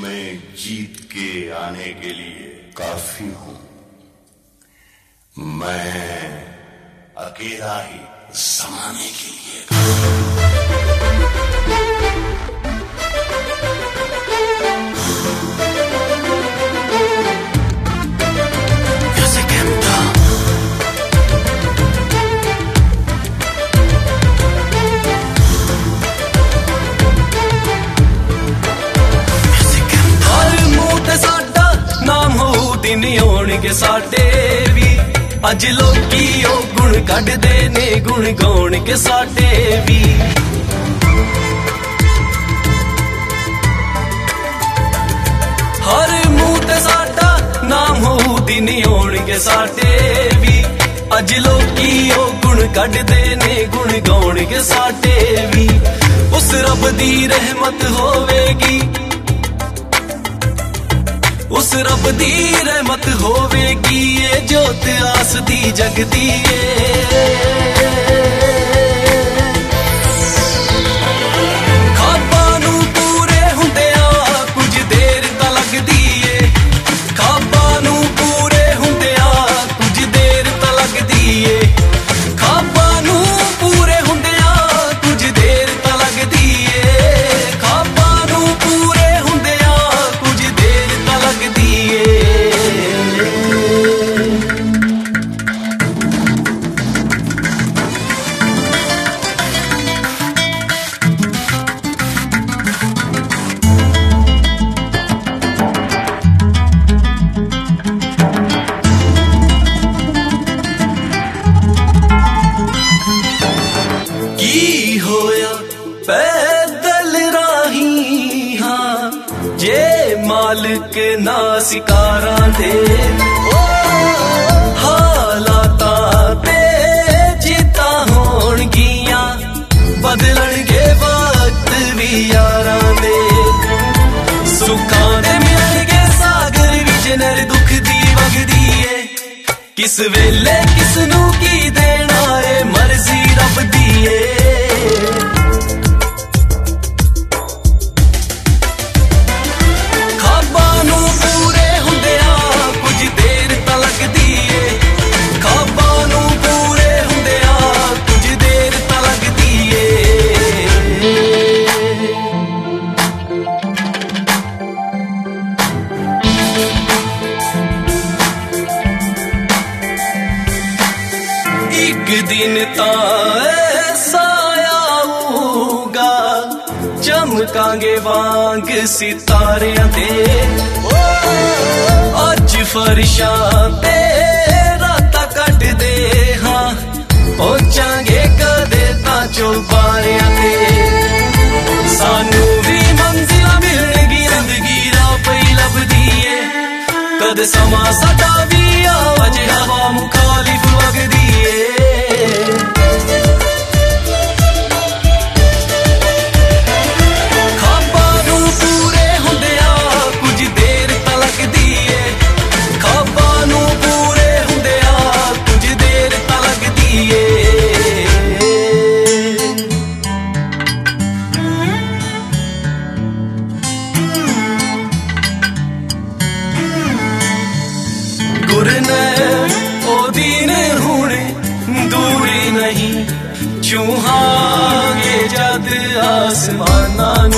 में जीत के आने के लिए काफी हूं। मैं अकेला ही जमाने के लिए के साडे भी अज लोकी ओ गुण कढ़दे ने गुण गाउण के साडे भी। हर मुंह ते साडा नाम हो दिन होण के साडे भी अज लोकी ओ गुण कढ़दे ने गुण गाउण के साडे भी। उस रब दी रहमत होवेगी, उस रब दी रहमत होवेगी, ये जोत आस दी जगदी खाबा नू पूरे हुंदिया कुछ देर तां लगदी ए, खाबा नू पूरे हुंदिया कुछ देर तां लगदी ए, खाबा नू पूरे हुंदिया कुछ देर तां लगदी ए, खाबा नू पूरे हुंदिया कुछ देर तां लगदी ए। की होया पैदल राही हाँ जे मालिक ना सिकारा दे, हालातां ते जिता होणगियां बदलणगे वक्त भी यारां दे, सुखां दे मिलणगे सागर विच नर दुख दी वगदी ए, किस वेले किस नू की देना ए मर्जी रब दी ए। खाबा नू पूरे हुंदिया कुछ देर तां लगदी ए, खाबा नू पूरे हुंदिया कुछ देर तां लगदी ए। एक दिन तां ऐसा आऊगा चमकांगे वांग सितारियां दे, अज फरिशां ते रातां कटदे हाँ पहुंचांगे कदे तां चौबारियां ते, सानू भी मंजिलां मिलणगी जिंदगी राह पई लभदी ए, कद समा साडा भी आवाज हवा मुखालिफ वगदी ए। खाबा नू पूरे हुंदिया कुछ देर तां लगदी ए, खाबा नू पूरे हुंदिया कुछ देर तां लगदी ए। गुरने ओ दीन हुणे दूरी नहीं, छूहांगे जद आसमानां नू,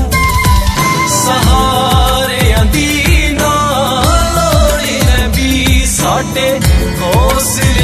सहारे दी नाल लोड़ी नबी साडे हौसले